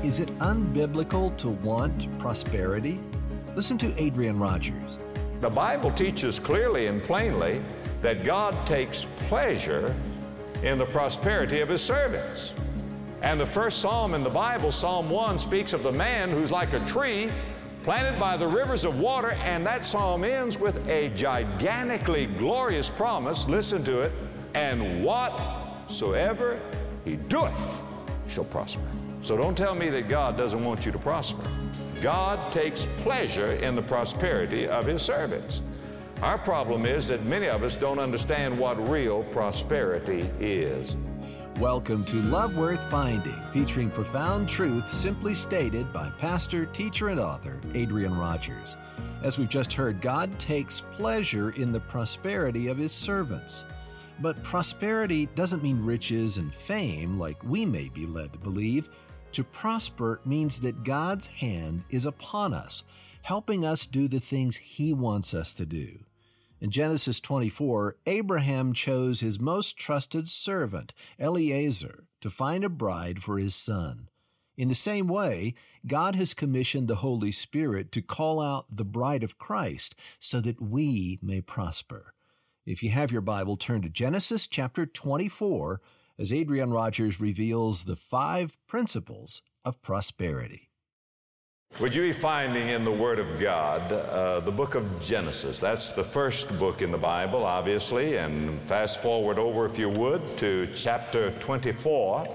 Is it unbiblical to want prosperity? Listen to Adrian Rogers. The Bible teaches clearly and plainly that God takes pleasure in the prosperity of His servants. And the first psalm in the Bible, Psalm 1, speaks of the man who's like a tree planted by the rivers of water, and that psalm ends with a gigantically glorious promise. Listen to it. And whatsoever he doeth shall prosper. So don't tell me that God doesn't want you to prosper. God takes pleasure in the prosperity of His servants. Our problem is that many of us don't understand what real prosperity is. Welcome to Love Worth Finding, featuring profound truth simply stated by pastor, teacher, and author Adrian Rogers. As we've just heard, God takes pleasure in the prosperity of His servants. But prosperity doesn't mean riches and fame like we may be led to believe. To prosper means that God's hand is upon us, helping us do the things He wants us to do. In Genesis 24, Abraham chose his most trusted servant, Eliezer, to find a bride for his son. In the same way, God has commissioned the Holy Spirit to call out the bride of Christ so that we may prosper. If you have your Bible, turn to Genesis chapter 24 as Adrian Rogers reveals the 5 principles of prosperity. Would you be finding in the Word of God the book of Genesis? That's the first book in the Bible, obviously, and fast forward over, if you would, to chapter 24.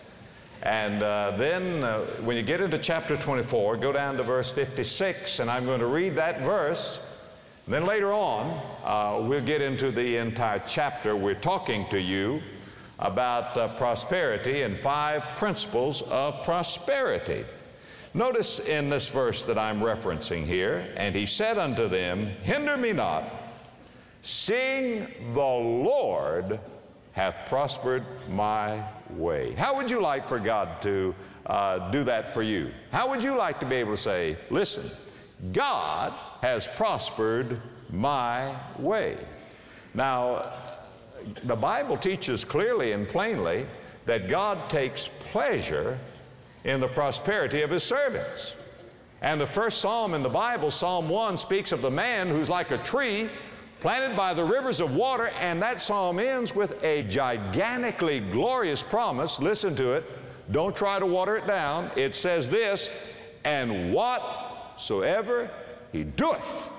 And then when you get into chapter 24, go down to verse 56, and I'm going to read that verse. Then later on, we'll get into the entire chapter. We're talking to you about prosperity and 5 principles of prosperity. Notice in this verse that I'm referencing here, and he said unto them, hinder me not, seeing the Lord hath prospered my way. How would you like for God to do that for you? How would you like to be able to say, listen, God has prospered my way? Now, the Bible teaches clearly and plainly that God takes pleasure in the prosperity of His servants. And the first psalm in the Bible, Psalm 1, speaks of the man who's like a tree planted by the rivers of water, and that psalm ends with a gigantically glorious promise. Listen to it. Don't try to water it down. It says this, and whatsoever he doeth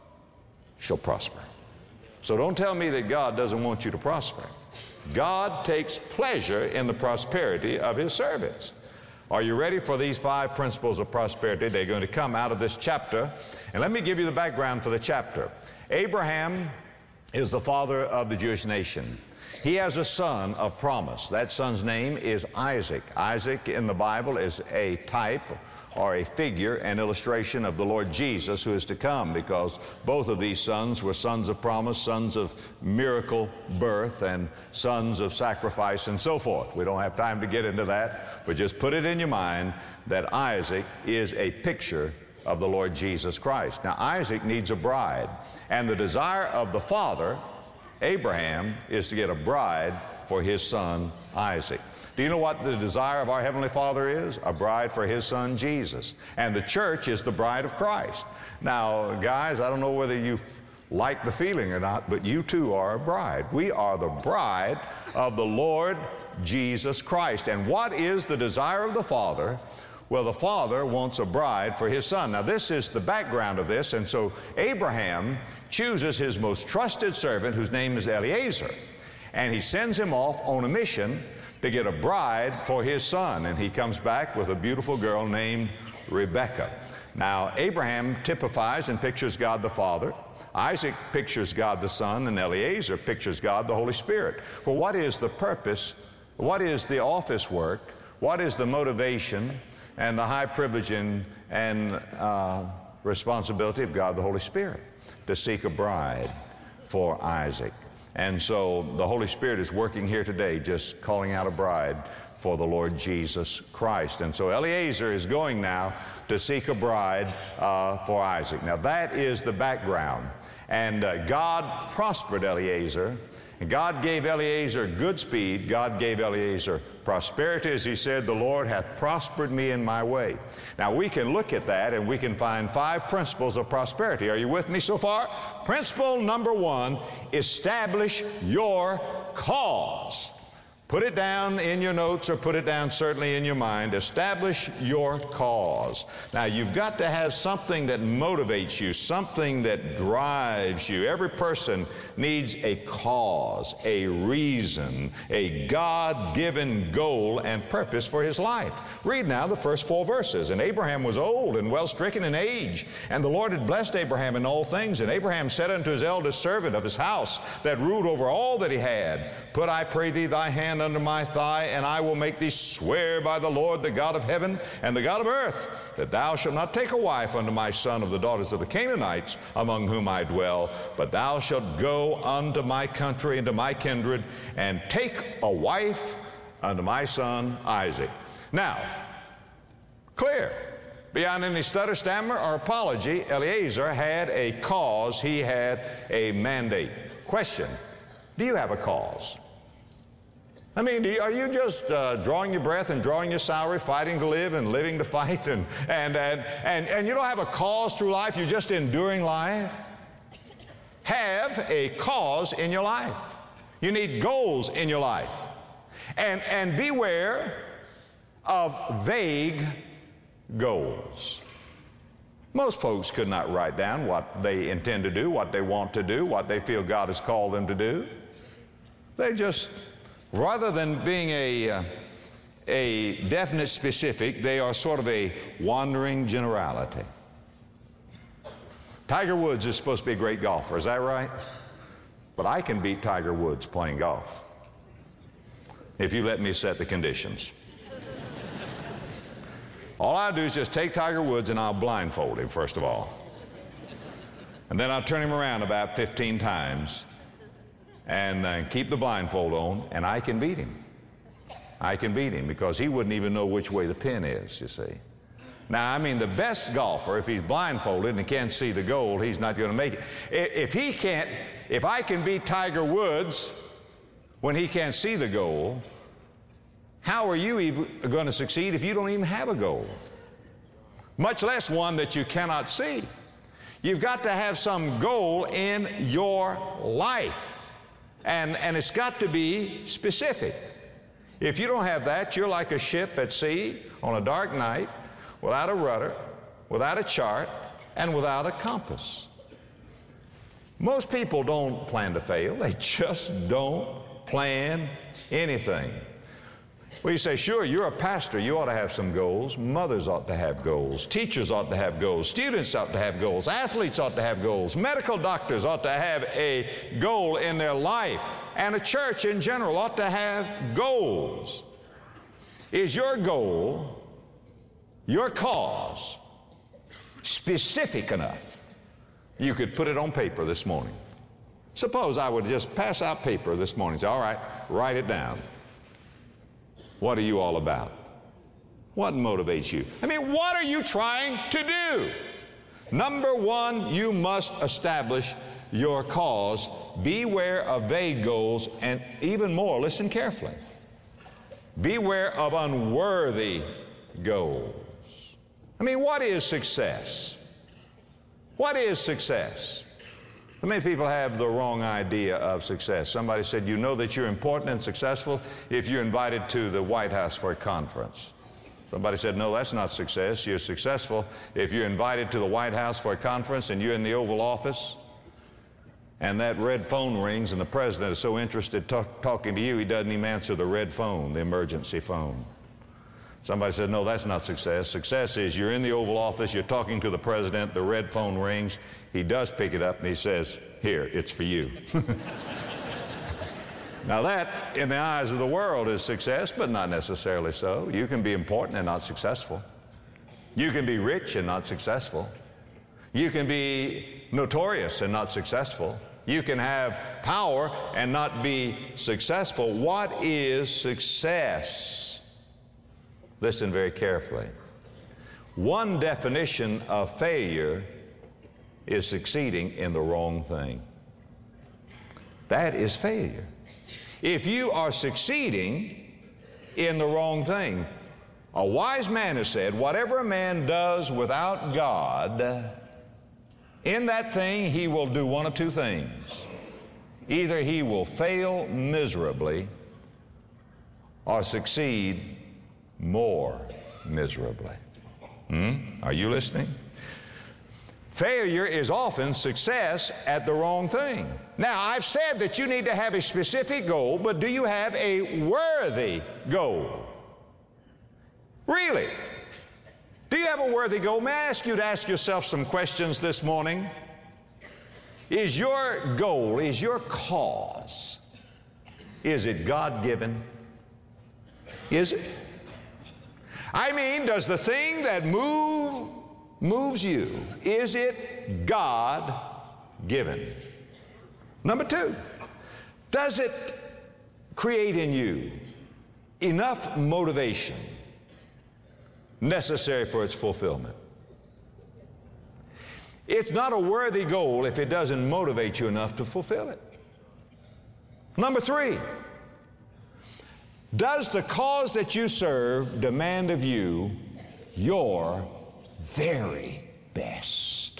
shall prosper. So don't tell me that God doesn't want you to prosper. God takes pleasure in the prosperity of His servants. Are you ready for these 5 principles of prosperity? They're going to come out of this chapter. And let me give you the background for the chapter. Abraham is the father of the Jewish nation. He has a son of promise. That son's name is Isaac. Isaac in the Bible is a type or a figure, an illustration of the Lord Jesus who is to come, because both of these sons were sons of promise, sons of miracle birth, and sons of sacrifice and so forth. We don't have time to get into that, but just put it in your mind that Isaac is a picture of the Lord Jesus Christ. Now, Isaac needs a bride, and the desire of the father, Abraham, is to get a bride for his son Isaac. Do you know what the desire of our Heavenly Father is? A bride for His Son, Jesus. And the church is the bride of Christ. Now, guys, I don't know whether you like the feeling or not, but you too are a bride. We are the bride of the Lord Jesus Christ. And what is the desire of the Father? Well, the Father wants a bride for His Son. Now, this is the background of this, and so Abraham chooses his most trusted servant, whose name is Eliezer, and he sends him off on a mission to get a bride for his son, and he comes back with a beautiful girl named Rebekah. Now, Abraham typifies and pictures God the Father. Isaac pictures God the Son, and Eliezer pictures God the Holy Spirit. For what is the purpose? What is the office work? What is the motivation and the high privilege and responsibility of God the Holy Spirit? To seek a bride for Isaac. And so the Holy Spirit is working here today, just calling out a bride for the Lord Jesus Christ. And so Eliezer is going now to seek a bride for Isaac. Now that is the background. And God prospered Eliezer, And God gave Eliezer good speed. God gave Eliezer prosperity, as he said, the Lord hath prospered me in my way. Now we can look at that and we can find 5 principles of prosperity. Are you with me so far? Principle number 1, establish your cause. Put it down in your notes or put it down certainly in your mind. Establish your cause. Now you've got to have something that motivates you, something that drives you. Every person needs a cause, a reason, a God-given goal and purpose for his life. Read now the first 4 verses. And Abraham was old and well stricken in age, and the Lord had blessed Abraham in all things. And Abraham said unto his eldest servant of his house that ruled over all that he had, Put, I pray thee, thy hand under my thigh, and I will make thee swear by the Lord, the God of heaven and the God of earth, that thou shalt not take a wife unto my son of the daughters of the Canaanites, among whom I dwell, but thou shalt go unto my country and to my kindred, and take a wife unto my son Isaac. Now, clear. Beyond any stutter, stammer, or apology, Eliezer had a cause. He had a mandate. Question, do you have a cause? I mean, are you just drawing your breath and drawing your salary, fighting to live and living to fight, and you don't have a cause through life, you're just enduring life? Have a cause in your life. You need goals in your life. And beware of vague goals. Most folks could not write down what they intend to do, what they want to do, what they feel God has called them to do. They just, rather than being a definite specific, they are sort of a wandering generality. Tiger Woods is supposed to be a great golfer, is that right? But I can beat Tiger Woods playing golf if you let me set the conditions. All I do is just take Tiger Woods and I'll blindfold him, first of all. And then I'll turn him around about 15 times and keep the blindfold on, and I can beat him. I can beat him because he wouldn't even know which way the pin is, you see. Now, I mean, the best golfer, if he's blindfolded and can't see the goal, he's not going to make it. If I can beat Tiger Woods when he can't see the goal, how are you even going to succeed if you don't even have a goal? Much less one that you cannot see. You've got to have some goal in your life, and it's got to be specific. If you don't have that, you're like a ship at sea on a dark night, without a rudder, without a chart, and without a compass. Most people don't plan to fail. They just don't plan anything. Well, you say, sure, you're a pastor. You ought to have some goals. Mothers ought to have goals. Teachers ought to have goals. Students ought to have goals. Athletes ought to have goals. Medical doctors ought to have a goal in their life. And a church in general ought to have goals. Is your goal, your cause, specific enough? You could put it on paper this morning. Suppose I would just pass out paper this morning. Say, all right, write it down. What are you all about? What motivates you? I mean, what are you trying to do? Number 1, you must establish your cause. Beware of vague goals, and even more, listen carefully. Beware of unworthy goals. I mean, what is success? What is success? Many people have the wrong idea of success. Somebody said, you know that you're important and successful if you're invited to the White House for a conference. Somebody said, no, that's not success. You're successful if you're invited to the White House for a conference and you're in the Oval Office and that red phone rings and the president is so interested talking to you, he doesn't even answer the red phone, the emergency phone. Somebody said, no, that's not success. Success is you're in the Oval Office, you're talking to the president, the red phone rings, he does pick it up and he says, here, it's for you. Now that, in the eyes of the world, is success, but not necessarily so. You can be important and not successful. You can be rich and not successful. You can be notorious and not successful. You can have power and not be successful. What is success? Listen very carefully. One definition of failure is succeeding in the wrong thing. That is failure. If you are succeeding in the wrong thing, a wise man has said, whatever a man does without God, in that thing he will do one of two things. Either he will fail miserably or succeed more miserably. Are you listening? Failure is often success at the wrong thing. Now, I've said that you need to have a specific goal, but do you have a worthy goal? Really? Do you have a worthy goal? May I ask you to ask yourself some questions this morning? Is your goal, is your cause, is it God-given? Is it? I mean, does the thing that moves you, is it God-given? Number two, does it create in you enough motivation necessary for its fulfillment? It's not a worthy goal if it doesn't motivate you enough to fulfill it. Number three, does the cause that you serve demand of you your very best?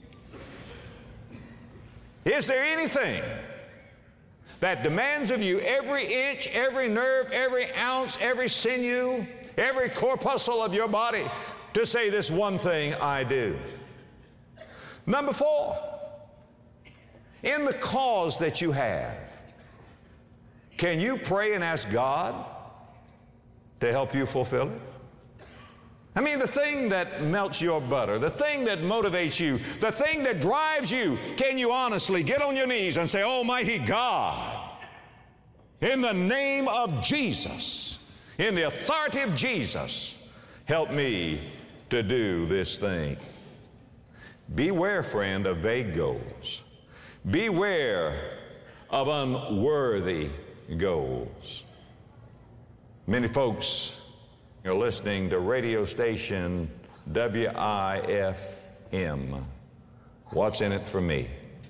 Is there anything that demands of you every inch, every nerve, every ounce, every sinew, every corpuscle of your body to say this one thing I do? Number four, in the cause that you have, can you pray and ask God to help you fulfill it? I mean, the thing that melts your butter, the thing that motivates you, the thing that drives you, can you honestly get on your knees and say, Almighty God, in the name of Jesus, in the authority of Jesus, help me to do this thing? Beware, friend, of vague goals. Beware of unworthy goals. Many folks are listening to radio station WIFM. What's in it for me?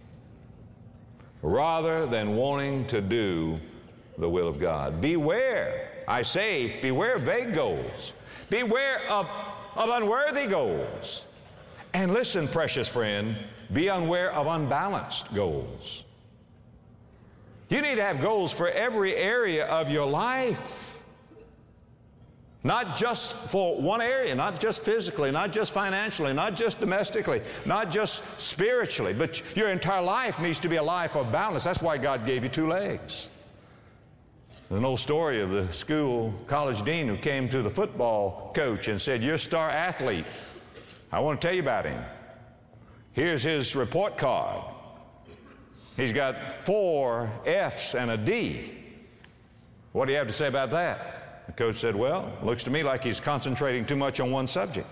Rather than wanting to do the will of God. Beware, I say, beware of vague goals. Beware of unworthy goals. And listen, precious friend, be unaware of unbalanced goals. You need to have goals for every area of your life. Not just for one area, not just physically, not just financially, not just domestically, not just spiritually, but your entire life needs to be a life of balance. That's why God gave you two legs. There's an old story of the college dean who came to the football coach and said, "You're a star athlete. I want to tell you about him. Here's his report card. He's got 4 F's and a D. What do you have to say about that?" The coach said, "Well, it looks to me like he's concentrating too much on one subject."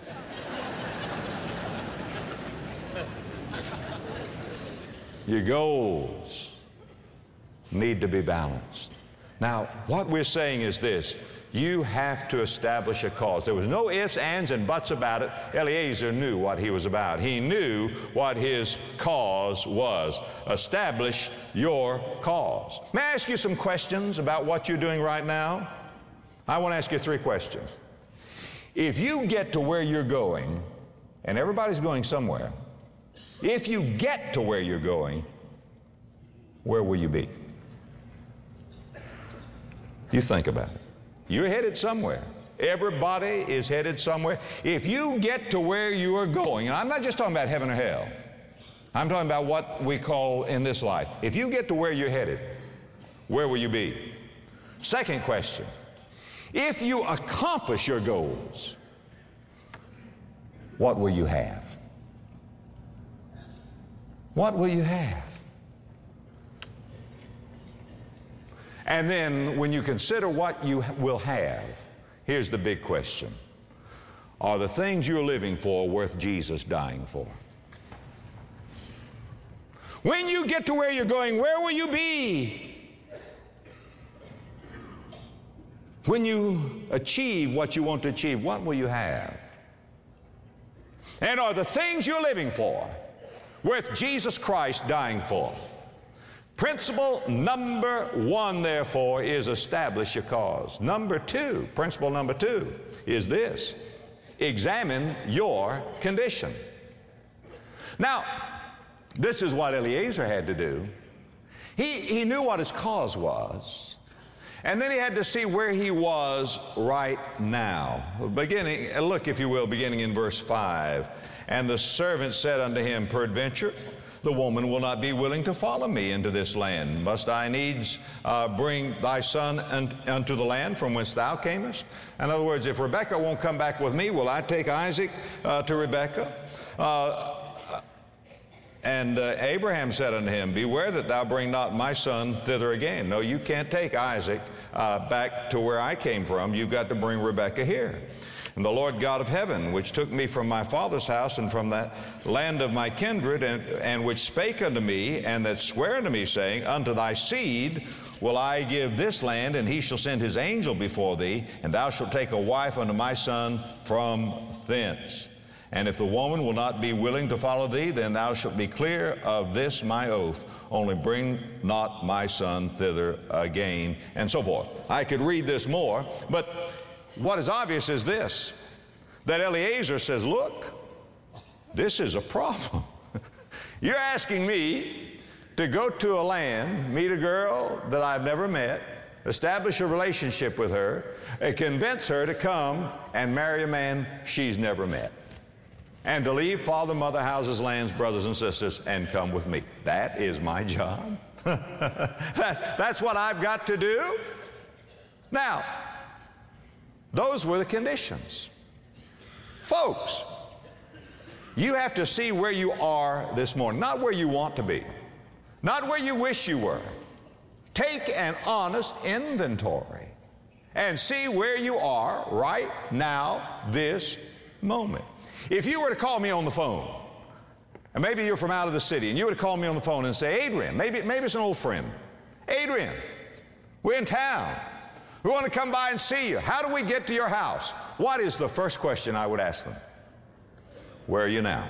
Your goals need to be balanced. Now, what we're saying is this: you have to establish a cause. There was no ifs, ands, and buts about it. Eliezer knew what he was about. He knew what his cause was. Establish your cause. May I ask you some questions about what you're doing right now? I want to ask you 3 questions. If you get to where you're going, and everybody's going somewhere, if you get to where you're going, where will you be? You think about it. You're headed somewhere. Everybody is headed somewhere. If you get to where you are going, and I'm not just talking about heaven or hell, I'm talking about what we call in this life. If you get to where you're headed, where will you be? Second question: if you accomplish your goals, what will you have? What will you have? And then when you consider what you will have, here's the big question: are the things you're living for worth Jesus dying for? When you get to where you're going, where will you be? When you achieve what you want to achieve, what will you have? And are the things you're living for worth Jesus Christ dying for? Principle number one, therefore, is establish your cause. Number two, principle number two is this: examine your condition. Now, this is what Eliezer had to do. He knew what his cause was, and then he had to see where he was right now. Look, if you will, beginning in verse 5. And the servant said unto him, peradventure, the woman will not be willing to follow me into this land. Must I needs bring thy son unto the land from whence thou camest? In other words, if Rebekah won't come back with me, will I take Isaac to Rebekah? And Abraham said unto him, beware that thou bring not my son thither again. No, you can't take Isaac back to where I came from. You've got to bring Rebekah here. And the Lord God of heaven, which took me from my father's house and from that land of my kindred, and which spake unto me, and that sware unto me, saying, unto thy seed will I give this land, and he shall send his angel before thee, and thou shalt take a wife unto my son from thence. And if the woman will not be willing to follow thee, then thou shalt be clear of this my oath, only bring not my son thither again, and so forth. I could read this more, but what is obvious is this, that Eliezer says, look, this is a problem. You're asking me to go to a land, meet a girl that I've never met, establish a relationship with her, and convince her to come and marry a man she's never met, and to leave father, mother, houses, lands, brothers and sisters, and come with me. That is my job. That's what I've got to do. Now, those were the conditions. Folks, you have to see where you are this morning, not where you want to be, not where you wish you were. Take an honest inventory and see where you are right now, this moment. If you were to call me on the phone, and maybe you're from out of the city, and you were to call me on the phone and say, Adrian, maybe it's an old friend. Adrian, we're in town. We want to come by and see you. How do we get to your house? What is the first question I would ask them? Where are you now?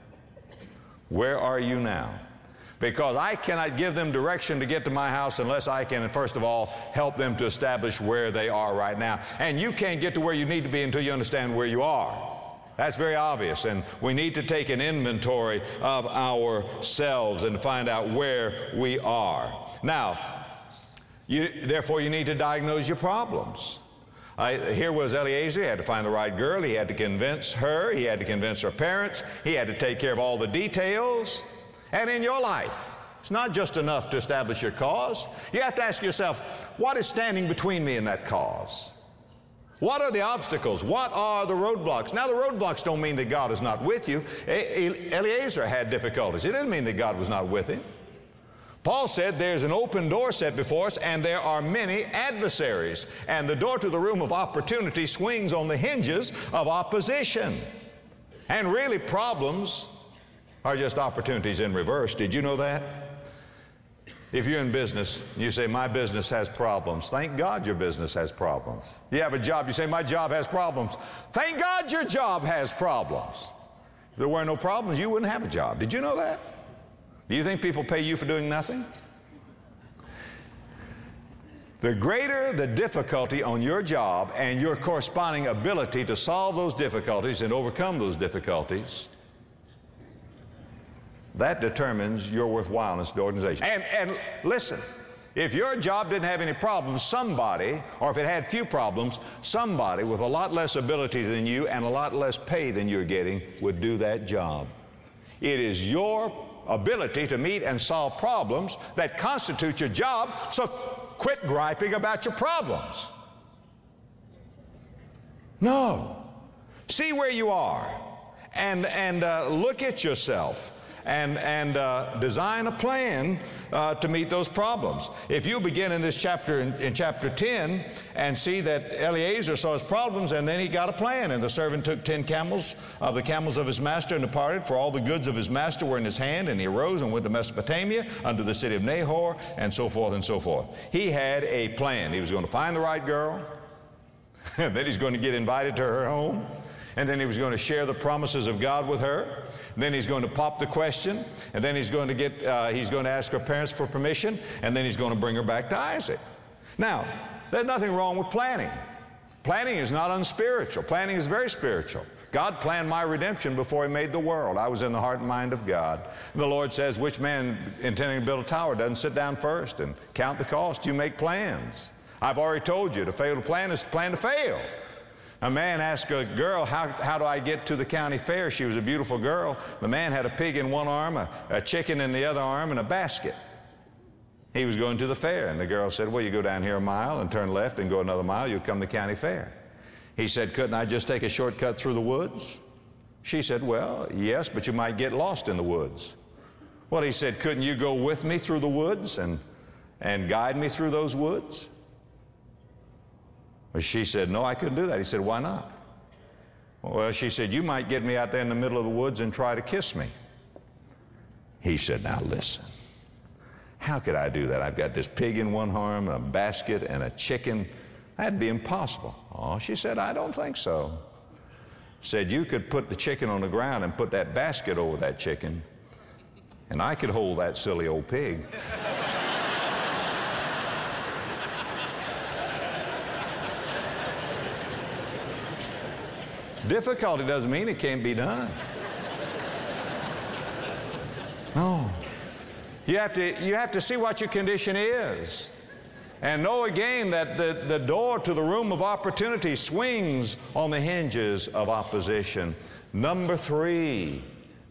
Where are you now? Because I cannot give them direction to get to my house unless I can, first of all, help them to establish where they are right now. And you can't get to where you need to be until you understand where you are. That's very obvious, and we need to take an inventory of ourselves and find out where we are. Now, therefore, you need to diagnose your problems. Here was Eliezer. He had to find the right girl. He had to convince her. He had to convince her parents. He had to take care of all the details. And in your life, it's not just enough to establish your cause. You have to ask yourself, what is standing between me and that cause? What are the obstacles? What are the roadblocks? Now, the roadblocks don't mean that God is not with you. Eliezer had difficulties. It didn't mean that God was not with him. Paul said there's an open door set before us, and there are many adversaries. And the door to the room of opportunity swings on the hinges of opposition. And really, problems are just opportunities in reverse. Did you know that? If you're in business, you say, my business has problems. Thank God your business has problems. You have a job, you say, my job has problems. Thank God your job has problems. If there were no problems, you wouldn't have a job. Did you know that? Do you think people pay you for doing nothing? The greater the difficulty on your job and your corresponding ability to solve those difficulties and overcome those difficulties, that determines your worthwhileness to the organization. And listen, if your job didn't have any problems, somebody, or if it had few problems, somebody with a lot less ability than you and a lot less pay than you're getting would do that job. It is your ability to meet and solve problems that constitute your job, so quit griping about your problems. No. See where you are and look at yourself. And design a plan to meet those problems. If you begin in this chapter, in chapter 10, and see that Eliezer saw his problems, and then he got a plan. And the servant took 10 camels of the camels of his master and departed, for all the goods of his master were in his hand. And he arose and went to Mesopotamia, unto the city of Nahor, and so forth and so forth. He had a plan. He was going to find the right girl, then he's going to get invited to her home. And then he was going to share the promises of God with her. Then he's going to pop the question. And then he's going to ask her parents for permission. And then he's going to bring her back to Isaac. Now, there's nothing wrong with planning. Planning is not unspiritual. Planning is very spiritual. God planned my redemption before he made the world. I was in the heart and mind of God. And the Lord says, which man intending to build a tower doesn't sit down first and count the cost? You make plans. I've already told you, to fail to plan is to plan to fail. A man asked a girl, how do I get to the county fair? She was a beautiful girl. The man had a pig in one arm, a chicken in the other arm, and a basket. He was going to the fair, and the girl said, well, you go down here a mile and turn left and go another mile, you'll come to the county fair. He said, couldn't I just take a shortcut through the woods? She said, well, yes, but you might get lost in the woods. Well, he said, couldn't you go with me through the woods and guide me through those woods? Well, she said, no, I couldn't do that. He said, why not? Well, she said, you might get me out there in the middle of the woods and try to kiss me. He said, now listen, how could I do that? I've got this pig in one arm, a basket, and a chicken. That'd be impossible. Oh, she said, I don't think so. Said, you could put the chicken on the ground and put that basket over that chicken, and I could hold that silly old pig. Difficulty doesn't mean it can't be done. No. You have to see what your condition is. And know again that the door to the room of opportunity swings on the hinges of opposition. Number three,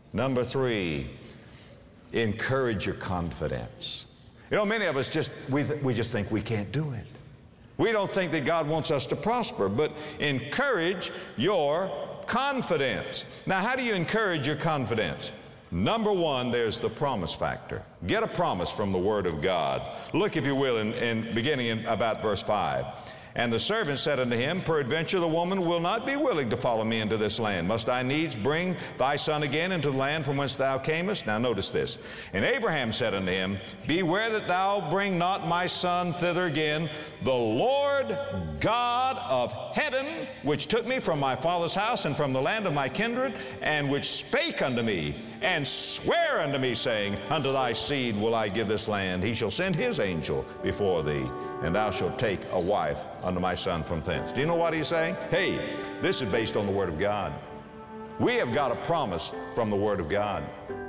encourage your confidence. You know, many of us we just think we can't do it. We don't think that God wants us to prosper, but encourage your confidence. Now, how do you encourage your confidence? Number one, there's the promise factor. Get a promise from the Word of God. Look, if you will, beginning in about verse 5. And the servant said unto him, peradventure the woman will not be willing to follow me into this land. Must I needs bring thy son again into the land from whence thou camest? Now notice this. And Abraham said unto him, beware that thou bring not my son thither again. The Lord God of heaven, which took me from my father's house and from the land of my kindred, and which spake unto me, and sware unto me, saying, unto thy seed will I give this land. He shall send his angel before thee, and thou shalt take a wife unto my son from thence. Do you know what he's saying? Hey, this is based on the Word of God. We have got a promise from the Word of God.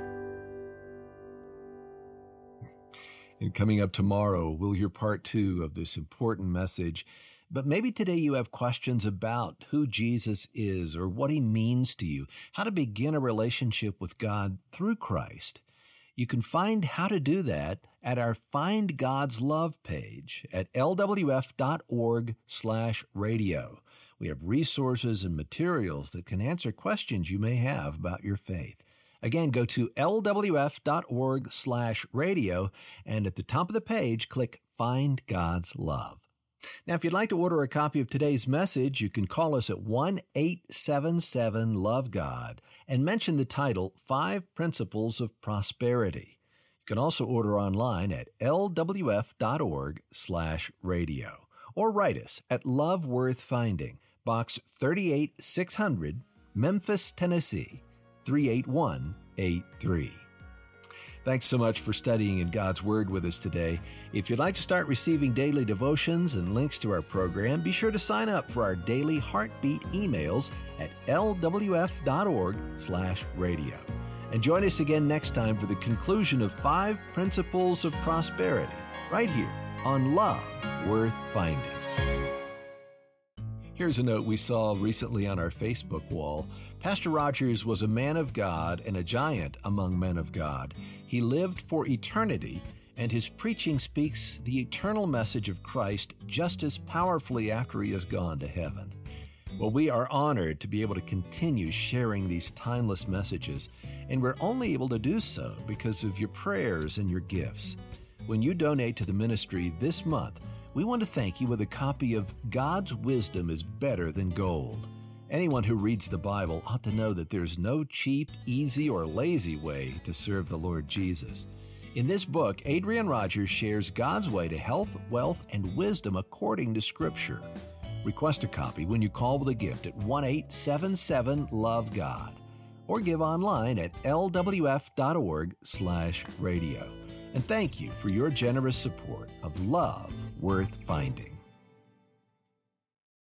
And coming up tomorrow, we'll hear part 2 of this important message. But maybe today you have questions about who Jesus is or what he means to you, how to begin a relationship with God through Christ. You can find how to do that at our Find God's Love page at lwf.org/radio. We have resources and materials that can answer questions you may have about your faith. Again, go to lwf.org/radio, and at the top of the page, click Find God's Love. Now, if you'd like to order a copy of today's message, you can call us at 1-877-LOVE-GOD and mention the title, 5 Principles of Prosperity. You can also order online at lwf.org/radio or write us at Love Worth Finding, Box 38600, Memphis, Tennessee, 38183. Thanks so much for studying in God's Word with us today. If you'd like to start receiving daily devotions and links to our program, be sure to sign up for our daily Heartbeat emails at lwf.org/radio. And join us again next time for the conclusion of 5 Principles of Prosperity, right here on Love Worth Finding. Here's a note we saw recently on our Facebook wall. Pastor Rogers was a man of God and a giant among men of God. He lived for eternity, and his preaching speaks the eternal message of Christ just as powerfully after he has gone to heaven. Well, we are honored to be able to continue sharing these timeless messages, and we're only able to do so because of your prayers and your gifts. When you donate to the ministry this month, we want to thank you with a copy of God's Wisdom is Better Than Gold. Anyone who reads the Bible ought to know that there's no cheap, easy, or lazy way to serve the Lord Jesus. In this book, Adrian Rogers shares God's way to health, wealth, and wisdom according to Scripture. Request a copy when you call with a gift at 1-877-LOVE-GOD or give online at lwf.org/radio. And thank you for your generous support of Love Worth Finding.